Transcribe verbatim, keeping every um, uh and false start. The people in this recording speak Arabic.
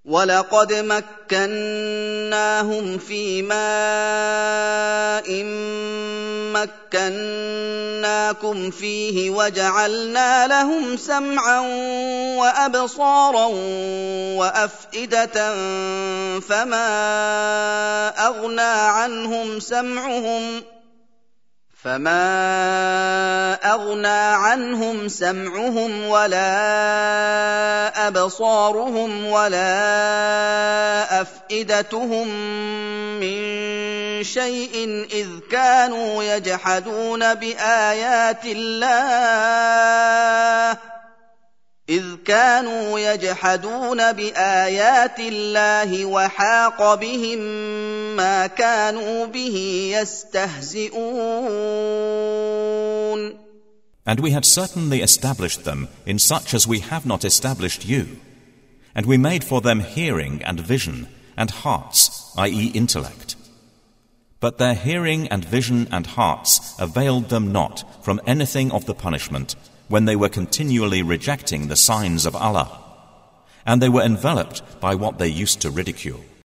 وَلَقَدْ مَكَّنَّاهُمْ فِي مَاءٍ مَّكَّنَّاكُمْ فِيهِ وَجَعَلْنَا لَهُمْ سَمْعًا وَأَبْصَارًا وَأَفْئِدَةً فَمَا أَغْنَىٰ عَنْهُمْ سَمْعُهُمْ فما أغنى عنهم سمعهم ولا أبصارهم ولا أفئدتهم من شيء إذ كانوا يجحدون بآيات الله إذ كانوا يجحدون بآيات الله وحاق بهم ما كانوا به يستهزئون. And we had certainly established them in such as we have not established you. And we made for them hearing and vision and hearts, that is intellect. But their hearing and vision and hearts availed them not from anything of the punishment when they were continually rejecting the signs of Allah, and they were enveloped by what they used to ridicule.